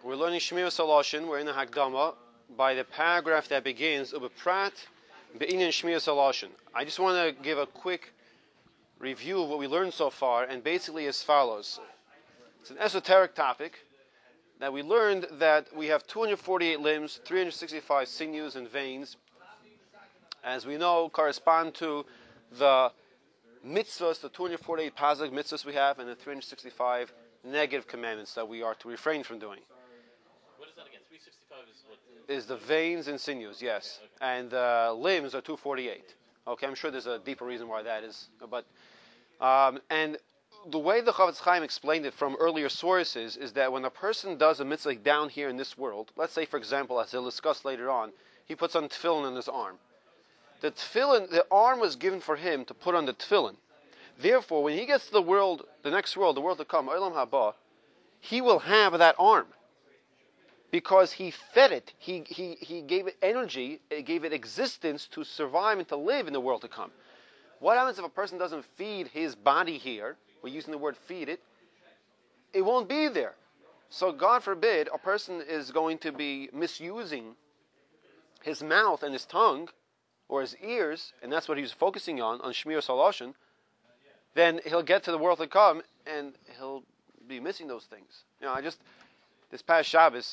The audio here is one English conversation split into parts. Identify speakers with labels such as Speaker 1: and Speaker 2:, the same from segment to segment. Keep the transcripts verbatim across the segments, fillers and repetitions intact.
Speaker 1: We're learning Shmir Saloshin. We're in the Hagdama by the paragraph that begins Ubeprat Be'inyan Shmir Saloshin. I just want to give a quick review of what we learned so far, and basically as follows. It's an esoteric topic that we learned that we have two hundred forty-eight limbs, three hundred sixty-five sinews and veins, as we know, correspond to the mitzvahs, the two hundred forty-eight positive mitzvahs we have, and the three hundred sixty-five negative commandments that we are to refrain from doing.
Speaker 2: What is that again? three sixty-five is what?
Speaker 1: Is the veins and sinews, yes. Okay. And uh, limbs are two forty-eight. Okay, I'm sure there's a deeper reason why that is. But um, and the way the Chofetz Chaim explained it from earlier sources is that when a person does a mitzvah down here in this world, let's say, for example, as he'll discuss later on, he puts on tefillin on his arm. The tefillin, the arm was given for him to put on the tefillin. Therefore, when he gets to the world, the next world, the world to come, Olam Haba, he will have that arm. Because he fed it, he, he, he gave it energy, it gave it existence to survive and to live in the world to come. What happens if a person doesn't feed his body here? We're using the word feed it. It won't be there. So God forbid a person is going to be misusing his mouth and his tongue or his ears, and that's what he was focusing on, on Shmir Saloshin, then he'll get to the world to come and he'll be missing those things. You know, I just, this past Shabbos,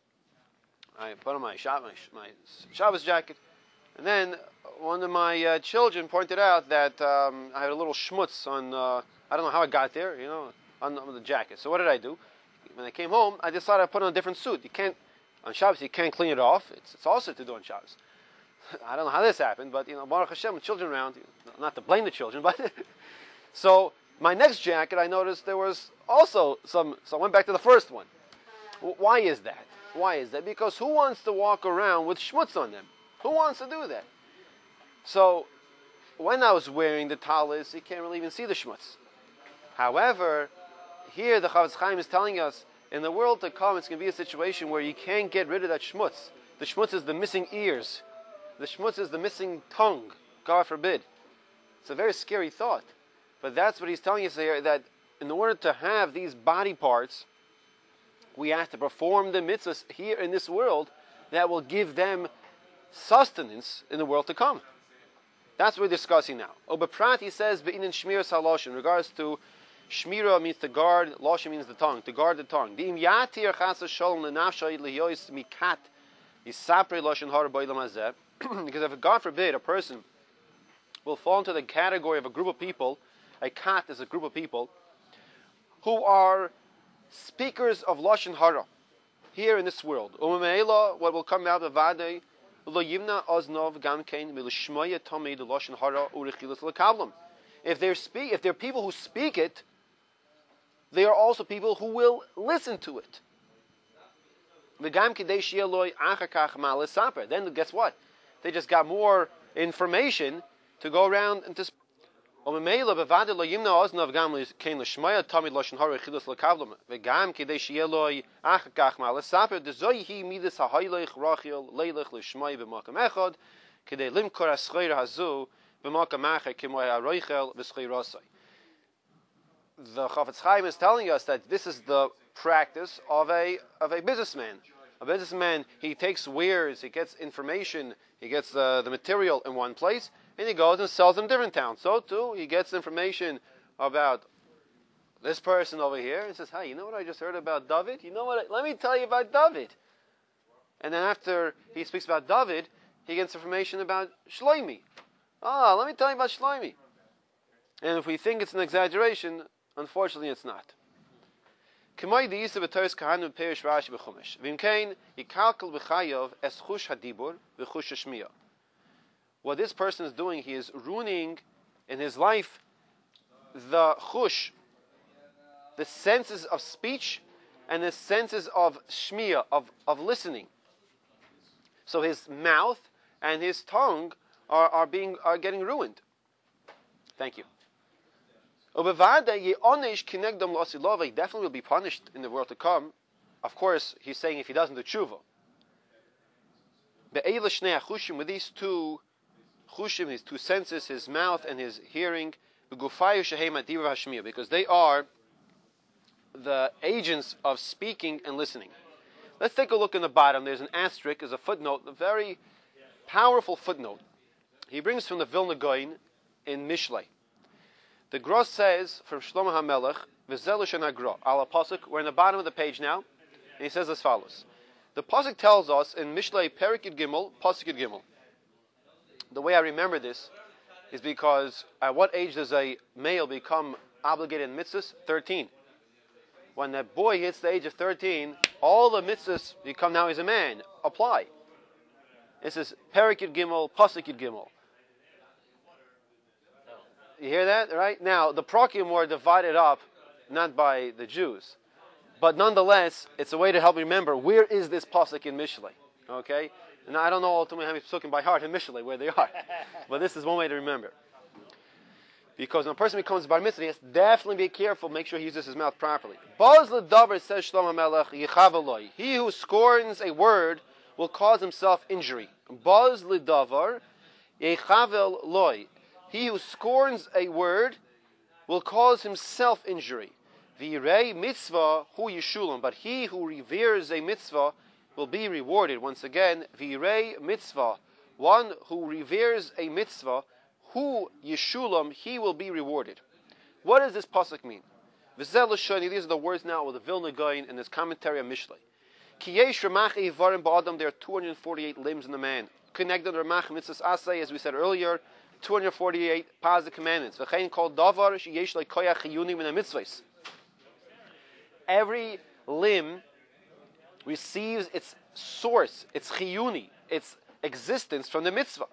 Speaker 1: I put on my, Shabbos, my Shabbos jacket, and then one of my uh, children pointed out that um, I had a little schmutz on, uh, I don't know how it got there, you know, on, on the jacket. So what did I do? When I came home, I decided I put on a different suit. You can't, on Shabbos, you can't clean it off. It's, it's also to do on Shabbos. I don't know how this happened, but, you know, Baruch Hashem, with children around, not to blame the children, but... So, my next jacket, I noticed there was also some, so I went back to the first one. Why is that? Why is that? Because who wants to walk around with schmutz on them? Who wants to do that? So, when I was wearing the talis, you can't really even see the schmutz. However, here the Chofetz Chaim is telling us, in the world to come, it's going to be a situation where you can't get rid of that schmutz. The schmutz is the missing ears. The schmutz is the missing tongue. God forbid. It's a very scary thought. But that's what he's telling us here, that in order to have these body parts, we have to perform the mitzvahs here in this world that will give them sustenance in the world to come. That's what we're discussing now. Obeprat, he says, Be'inyan Shmir Saloshin. In regards to Shmira means to guard, Loshin means the tongue, to guard the tongue. Because if, God forbid, a person will fall into the category of a group of people, a kat is a group of people who are speakers of Lashon Hara here in this world. What will come out of Vadei, if they're speak, if they're people who speak it, they are also people who will listen to it. Then guess what? They just got more information to go around and to speak. And if God the Chofetz Chaim is telling us that this is the practice of a of a businessman. A businessman, he takes wares, he gets information, he gets uh, the material in one place, and he goes and sells them in different towns. So too, he gets information about this person over here, and says, "Hey, you know what I just heard about David? You know what? I, let me tell you about David." And then after he speaks about David, he gets information about Shlomi. Ah, let me tell you about Shlomi. And if we think it's an exaggeration, unfortunately, it's not. What this person is doing, he is ruining in his life the chush, the senses of speech and the senses of shmiya, of, of listening. So his mouth and his tongue are, are being are getting ruined. Thank you. He definitely will be punished in the world to come. Of course, he's saying if he doesn't do tshuva. With these two chushim, his two senses, his mouth and his hearing, because they are the agents of speaking and listening. Let's take a look in the bottom. There's an asterisk, there's a footnote, a very powerful footnote. He brings from the Vilna Gaon in Mishlei. The Gra says from Shlomo HaMelech, V'zel Lashon HaGra, ala pasuk. We're in the bottom of the page now, and he says as follows. The pasuk tells us in Mishlei Perek Yud Gimel, pasuk Yud Gimel. The way I remember this is because at what age does a male become obligated in mitzvahs? thirteen. When that boy hits the age of thirteen, all the mitzvahs become, now he's a man, apply. This is Perek Yud Gimel, pasuk Yud Gimel. You hear that, right? Now, the Prakim were divided up, not by the Jews, but nonetheless, it's a way to help remember where is this pasuk in Mishlei. Okay? And I don't know ultimately how many pasukim by heart in Mishlei, where they are. But this is one way to remember. Because when a person becomes bar mitzvah, he has to definitely be careful, make sure he uses his mouth properly. Baz l'davar, says Shlomo HaMelech, yichav aloi. He who scorns a word will cause himself injury. Baz l'davar, yichav aloi. He who scorns a word will cause himself injury. V'yirei mitzvah hu yishulam. But he who reveres a mitzvah will be rewarded. Once again, v'yirei mitzvah. One who reveres a mitzvah, hu yishulam, he will be rewarded. What does this pasuk mean? V'zel l'shoni, these are the words now of the Vilna Gaon in this commentary on Mishlei. Ki yesh ramach ivarim ba'adam, there are two hundred forty-eight limbs in the man. Connected ramach mitzvahs asay, as we said earlier, two hundred forty-eight positive commandments. V'chein kol davar sheyesh lo koyach chiyuni min ha-mitzvahs. Every limb receives its source, its chiyuni, its existence from the mitzvah.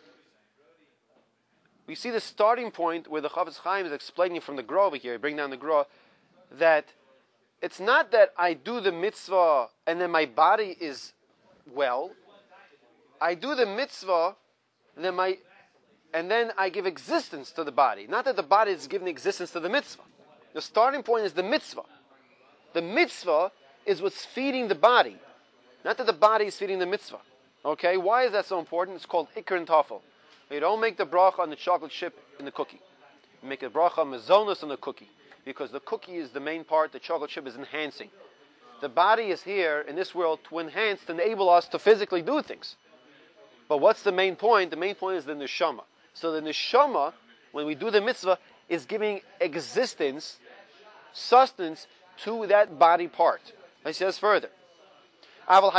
Speaker 1: We see the starting point where the Chafetz Chaim is explaining from the Gra over here, bring down the Gra, that it's not that I do the mitzvah and then my body is well. I do the mitzvah and then my and then I give existence to the body. Not that the body is giving existence to the mitzvah. The starting point is the mitzvah. The mitzvah is what's feeding the body. Not that the body is feeding the mitzvah. Okay, why is that so important? It's called Iker and Tafel. You don't make the bracha on the chocolate chip in the cookie. You make a bracha mazonos on the cookie. Because the cookie is the main part, the chocolate chip is enhancing. The body is here in this world to enhance, to enable us to physically do things. But what's the main point? The main point is the neshama. So the neshama, when we do the mitzvah, is giving existence, sustenance to that body part. He says further. One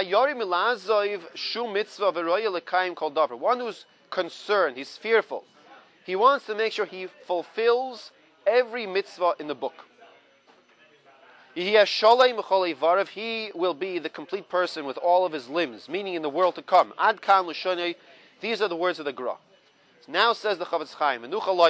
Speaker 1: who's concerned, he's fearful. He wants to make sure he fulfills every mitzvah in the book. He will be the complete person with all of his limbs, meaning in the world to come. Ad kan l'shonei. These are the words of the Gra. Now says the Chafetz Chaim,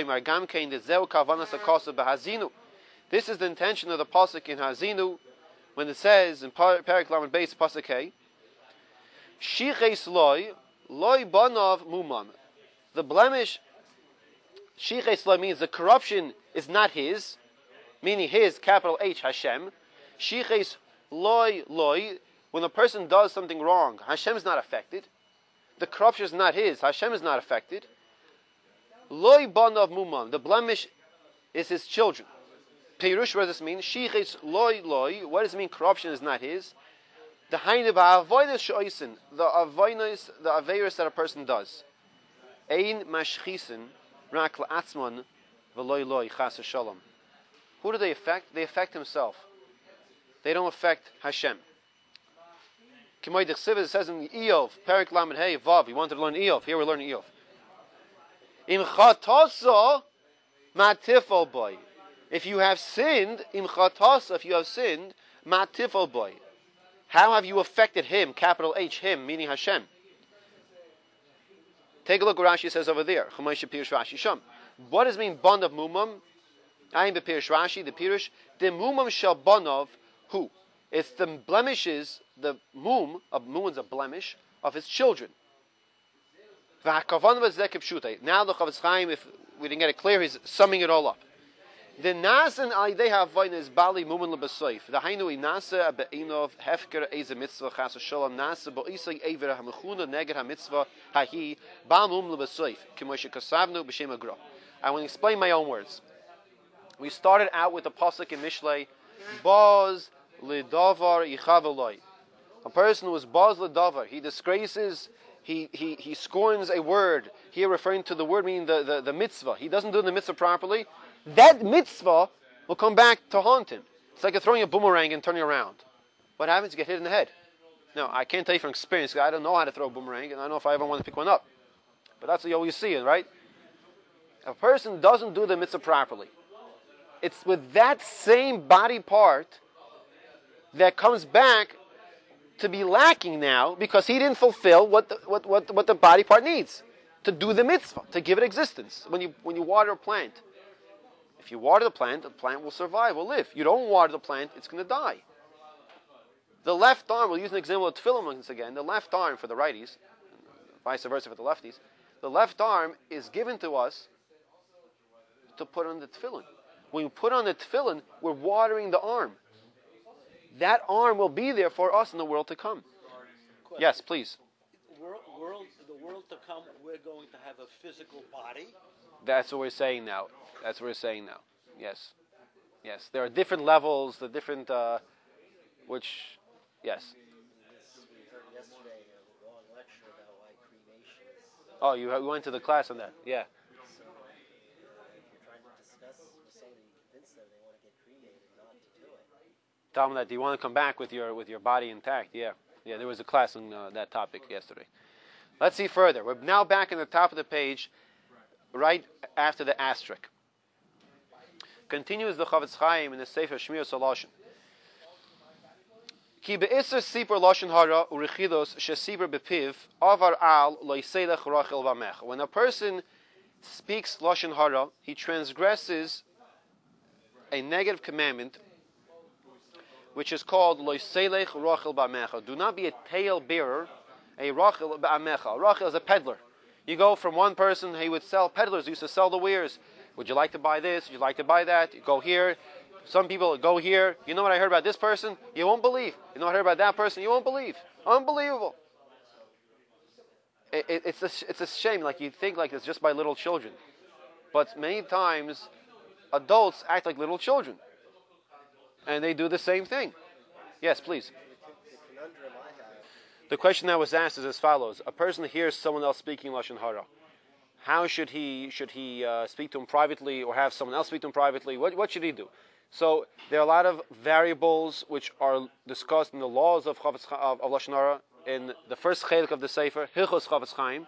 Speaker 1: this is the intention of the pasuk in Hazinu, when it says in Perek Lamed Beis pasuk Hey, Shiches loy loy banav mumam. The blemish, Shiches loy, means the corruption is not his, meaning his, capital H, Hashem. Shiches loy loy, when a person does something wrong, Hashem is not affected. The corruption is not his, Hashem is not affected. Loy banav mumam, the blemish is his children. Peirush, what does this mean? Shiches loy loy, what does it mean corruption is not his? The hainu ba'avonos she'osin, the avonos, the aveirus that a person does. Ein mashchisin rak la'atzman v'loy loy chas v'shalom. Who do they affect? They affect himself. They don't affect Hashem. K'moy d'chsiv, it says in Iyov, Perek Lamed Hey Vav. You wanted to learn Iyov. Here we're learning Iyov. Im chatoso matifol boy. If you have sinned, im chatoso, if you have sinned, matifol boy. How have you affected him? Capital H, him, meaning Hashem. Take a look what Rashi says over there. What does it mean, bond of mumam? I'm the Pirish Rashi, the Pirish. The mumam shall bonov, who? It's the blemishes, the mum, of mum is a blemish, of his children. Now the Chafetz Chaim, if we didn't get it clear, he's summing it all up. The nasan alidei havoyin is bali muman lebesoif. The hainu inasa be'inov hefker eze mitzvah chas shalom nasa bo'isay ever hamechuna neged hamitzvah hahi bal mum lebesoif k'moshe kasavnu b'shem agra. I want to explain my own words. We started out with the pasuk in Mishlei, Boz lidavar yichav eloi. A person who is baz l'davar, he disgraces, he, he, he scorns a word. Here referring to the word meaning the, the, the mitzvah. He doesn't do the mitzvah properly. That mitzvah will come back to haunt him. It's like throwing a boomerang and turning around. What happens? You get hit in the head. No, I can't tell you from experience, because I don't know how to throw a boomerang, and I don't know if I ever want to pick one up. But that's what you always see, right? A person doesn't do the mitzvah properly. It's with that same body part that comes back to be lacking now, because he didn't fulfill what the, what, what, what the body part needs to do the mitzvah, to give it existence. When you, when you water a plant, if you water the plant, the plant will survive, will live. You don't water the plant, it's going to die. The left arm, we'll use an example of tefillin once again, the left arm for the righties, vice versa for the lefties, the left arm is given to us to put on the tefillin. When we put on the tefillin, we're watering the arm. That arm will be there for us in the world to come.
Speaker 3: Question.
Speaker 1: Yes, please.
Speaker 3: World, world, the world to come, we're going to have a physical body.
Speaker 1: That's what we're saying now. That's what we're saying now. Yes. Yes. There are different levels, the different, uh, which, yes.
Speaker 4: We heard yesterday a long lecture about why cremation is.
Speaker 1: Oh, you you went to the class on that. Yeah.
Speaker 4: So, uh, you're trying to discuss with somebody, convince them they want to get cremated, not to do it.
Speaker 1: Tell them that. Do you want to come back with your with your body intact? Yeah. Yeah. There was a class on uh, that topic yesterday. Let's see further. We're now back in the top of the page, right after the asterisk. Continues the Chofetz Chaim in the Sefer Shmir Soloshin. Ki be'isser sipur lashon hara urichidos shesipur bepiv avar al lo yiselech rachel v'amech. When a person speaks lashon hara, he transgresses a negative commandment, which is called lo yiselech rachel v'amech. Do not be a tale bearer, a rachel v'amech. Rachel is a peddler. You go from one person, he would sell, peddlers used to sell the wares. Would you like to buy this? Would you like to buy that? You go here. Some people go here. You know what I heard about this person? You won't believe. You know what I heard about that person? You won't believe. Unbelievable. It, it, it's, a, it's a shame. Like you think like it's just by little children. But many times, adults act like little children. And they do the same thing. Yes, please.
Speaker 4: The conundrum I have.
Speaker 1: The question that was asked is as follows. A person hears someone else speaking Lashon Hara. How should he should he uh, speak to him privately or have someone else speak to him privately? What, what should he do? So there are a lot of variables which are discussed in the laws of, Chavetz, of, of Lashon Hara in the first chelik of the Sefer, Hilchos Chofetz Chaim.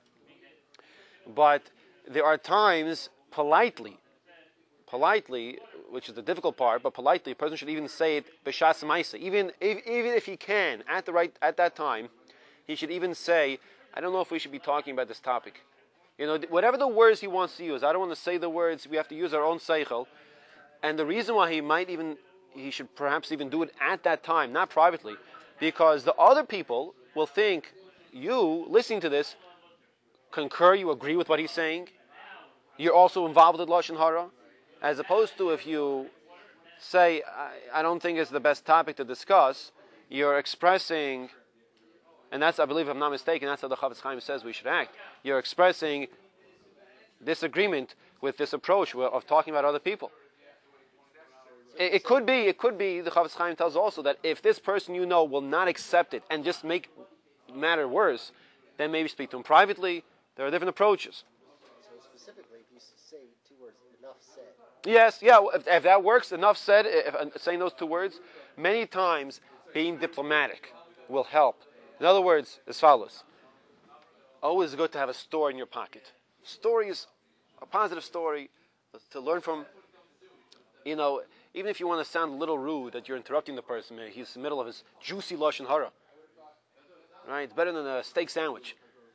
Speaker 1: But there are times politely, politely, which is the difficult part, but politely, a person should even say it b'shas ma'isa. Even if, even if he can, at the right at that time, he should even say, I don't know if we should be talking about this topic. You know, whatever the words he wants to use, I don't want to say the words, we have to use our own seichel. And the reason why he might even, he should perhaps even do it at that time, not privately, because the other people will think, you, listening to this, concur, you agree with what he's saying, you're also involved with Lashon Hara, as opposed to if you say, I, I don't think it's the best topic to discuss, you're expressing, and that's, I believe, if I'm not mistaken, that's how the Chofetz Chaim says we should act. You're expressing disagreement with this approach of talking about other people. It, it could be, it could be, the Chofetz Chaim tells also that if this person you know will not accept it and just make matter worse, then maybe speak to him privately. There are different approaches.
Speaker 4: So specifically, if you say two words, enough said.
Speaker 1: Yes, yeah, if, if that works, enough said, if, if, saying those two words, many times being diplomatic will help. In other words, as follows. Always good to have a story in your pocket. Stories, a positive story to learn from. You know, even if you want to sound a little rude that you're interrupting the person, he's in the middle of his juicy Lashon Hara. Right? It's better than a steak sandwich.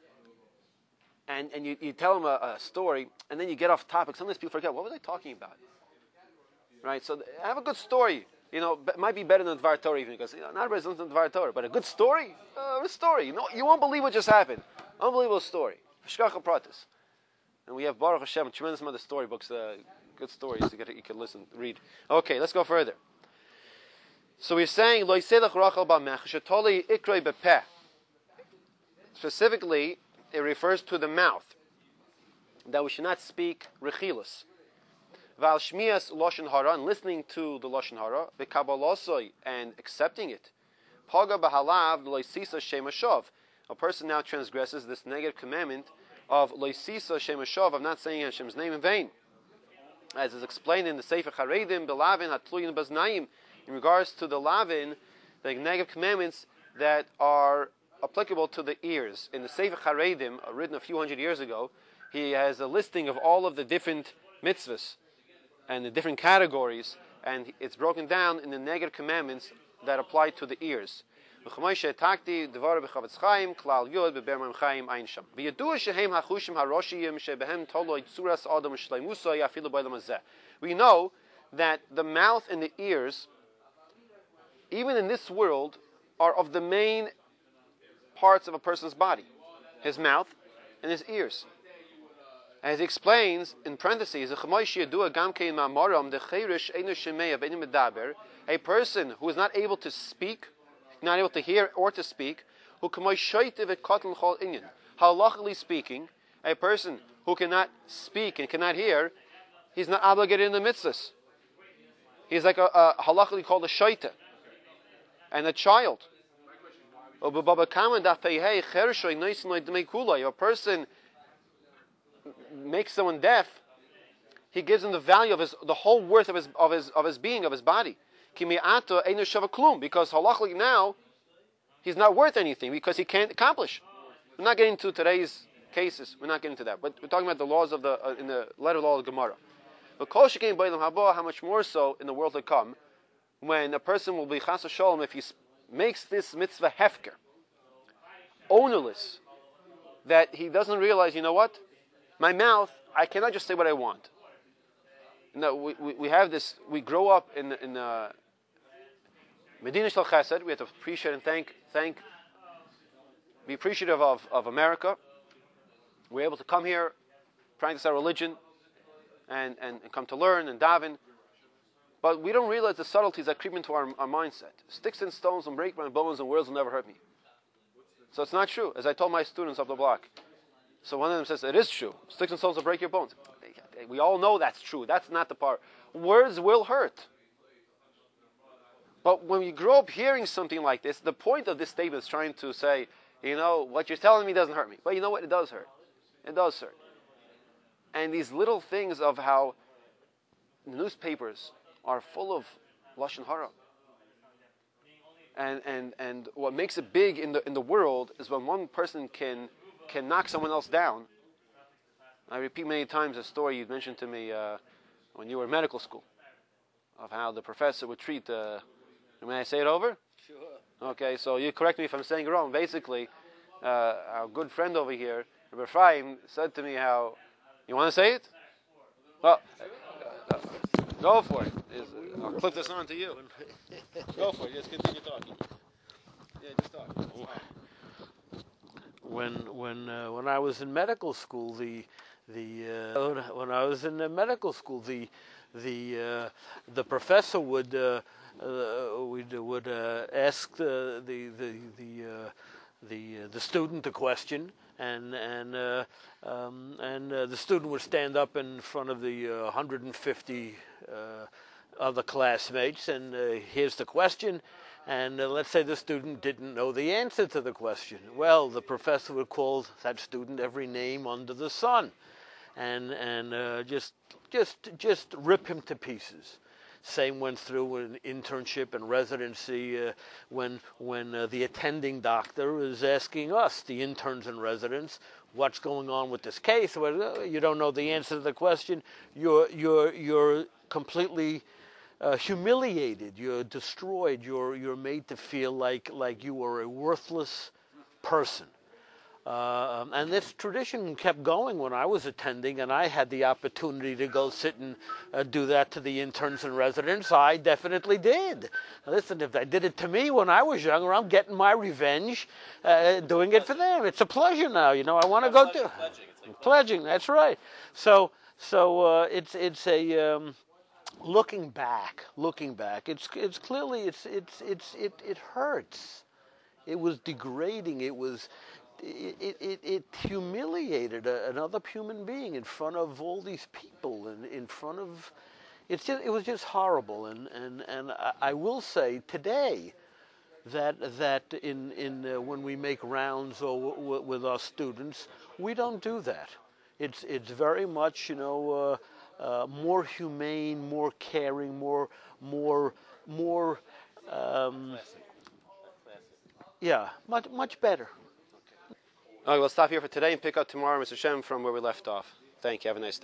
Speaker 1: And and you, you tell him a, a story, and then you get off topic. Sometimes people forget, what was I talking about? Right? So have a good story. You know, it might be better than Dvar Torah even, because you know, not everybody listens to Dvar Torah, but a good story, uh, a story. You know, you won't believe what just happened. Unbelievable story. Shkacha Pratis. And we have Baruch Hashem, tremendous amount of storybooks, uh, good stories to get you can listen, read. Okay, let's go further. So we're saying, Lo yiselech rachel b'amech, shetoli ikroi b'peh. Specifically, it refers to the mouth, that we should not speak rechilas. Val shmias lashon hara, and listening to the lashon hara, v'kabalosoi, and accepting it. Paga b'halav loisisa shem hashov. A person now transgresses this negative commandment of loisisa shem hashov, of not saying Hashem's name in vain, as is explained in the Sefer Charedim belavin hatluyin baznayim, in regards to the lavin, the negative commandments that are applicable to the ears. In the Sefer Charedim, written a few hundred years ago, he has a listing of all of the different mitzvahs and the different categories, and it's broken down in the negative commandments that apply to the ears. We know that the mouth and the ears, even in this world, are of the main parts of a person's body. His mouth and his ears. As he explains in parentheses, a person who is not able to speak, not able to hear or to speak, who halachically speaking, a person who cannot speak and cannot hear, he's not obligated in the mitzvahs. He's like a, a halachically called a shaita, and a child. A person makes someone deaf, he gives him the value of his, the whole worth of his, of his, of his being, of his body. Because halachically now, he's not worth anything because he can't accomplish. We're not getting into today's cases. We're not getting into that. But we're talking about the laws of the uh, in the letter law of the Gemara. But how much more so in the world to come, when a person will be chas v'sholom if he makes this mitzvah hefker, ownerless, that he doesn't realize, you know what? My mouth, I cannot just say what I want. No, we, we, we have this, we grow up in in the Medina Shel Chesed. We have to appreciate and thank, thank, be appreciative of, of America. We're able to come here, practice our religion, and, and, and come to learn and daven. But we don't realize the subtleties that creep into our, our mindset. Sticks and stones will break my bones and words will never hurt me. So it's not true, as I told my students up the block. So one of them says, it is true. Sticks and stones will break your bones. We all know that's true. That's not the part. Words will hurt. But when you grow up hearing something like this, the point of this statement is trying to say, you know, what you're telling me doesn't hurt me. But you know what? It does hurt. It does hurt. And these little things of how newspapers are full of lashon hara. And and and what makes it big in the in the world is when one person can can knock someone else down. I repeat many times a story you mentioned to me uh, when you were in medical school, of how the professor would treat. Uh, may I say it over?
Speaker 3: Sure.
Speaker 1: Okay, so you correct me if I'm saying it wrong. Basically, uh, our good friend over here, Rabbi Ephraim, said to me how. You want to say it? Well, uh, go for it. Is, uh, I'll clip this on to you. Go for it. Just continue talking. Yeah, just talk. Just talk.
Speaker 3: When when uh, when I was in medical school, the the uh, when I was in uh, medical school, the the uh, the professor would uh, uh, would would uh, ask the the the the uh, the, uh, the student a question, and and uh, um, and uh, the student would stand up in front of the uh, one hundred fifty uh, other classmates, and uh, here's the question. And uh, let's say the student didn't know the answer to the question. Well, the professor would call that student every name under the sun, and and uh, just just just rip him to pieces. Same went through an internship and residency uh, when when uh, the attending doctor was asking us, the interns and residents, what's going on with this case. Well, uh, you don't know the answer to the question. You're you're you're completely Uh, humiliated, you're destroyed, you're you're made to feel like like you were a worthless person. Uh, and this tradition kept going when I was attending, and I had the opportunity to go sit and uh, do that to the interns and residents. I definitely did. Listen, if they did it to me when I was younger, I'm getting my revenge, uh, doing it for them. It's a pleasure now, you know. I want to go do
Speaker 2: pledging. It's like
Speaker 3: pledging. That's right. So so uh, it's it's a um, Looking back, looking back, it's it's clearly it's it's it's it it hurts. It was degrading. It was it it it humiliated a, another human being in front of all these people and in front of. It's just it was just horrible. And and and I, I will say today, that that in in uh, when we make rounds or w- w- with our students, we don't do that. It's it's very much, you know, uh, uh, more humane, more caring, more more more. Um, yeah, much much better.
Speaker 1: All right, we'll stop here for today and pick up tomorrow, Mister Shem, from where we left off. Thank you. Have a nice day.